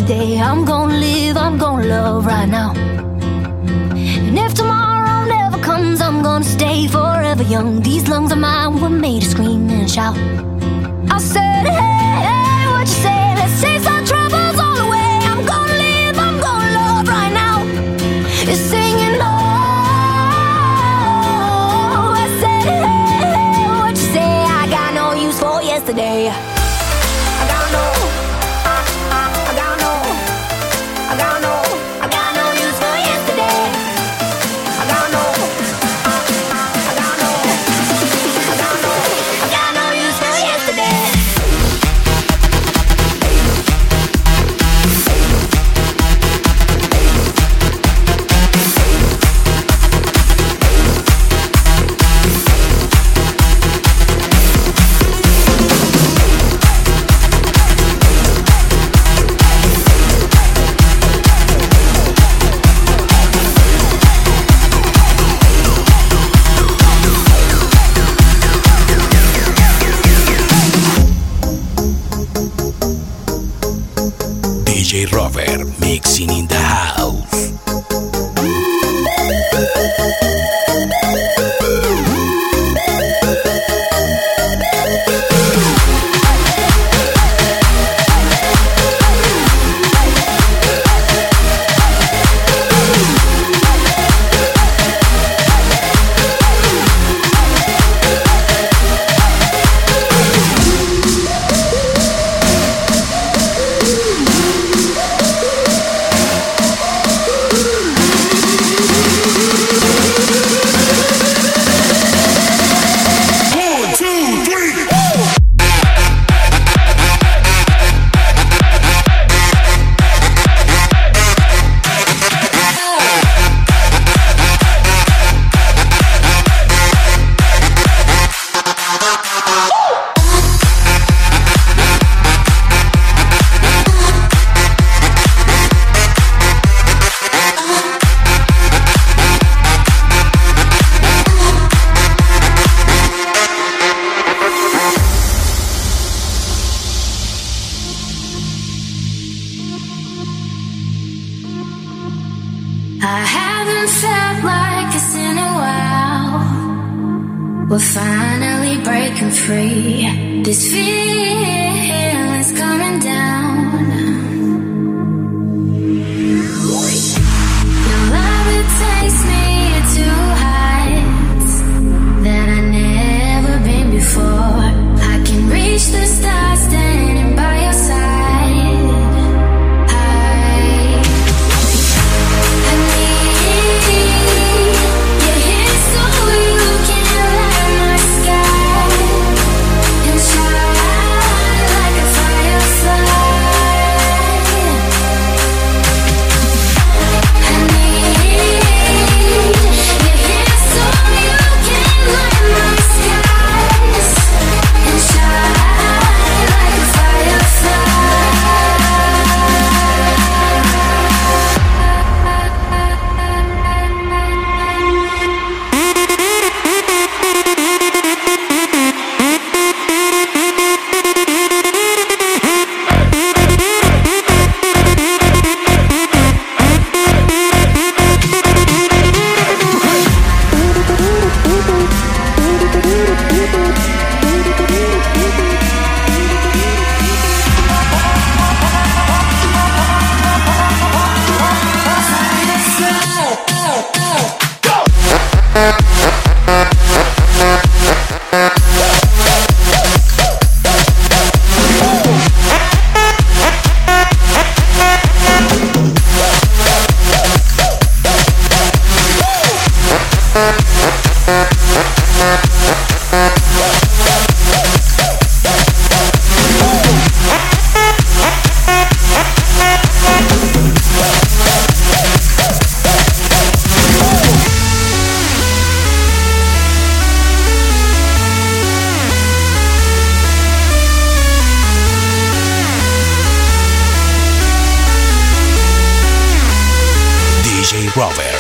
yesterday. I'm gonna live, I'm gonna love right now. And if tomorrow never comes, I'm gonna stay forever young. These lungs of mine were made to scream and shout. I said, hey, hey, what you say? Let's chase our troubles all away. I'm gonna live, I'm gonna love right now. It's singing, oh. I said, hey, hey, what you say? I got no use for yesterday. I got no use for yesterday. I got no use for yesterday. DJ Rover mixing in the house. I haven't felt like this in a while. We're finally breaking free. This feeling's coming down. Your love, it takes me to heights that I've never been before. I can reach the stars standing by your side. DJ Rover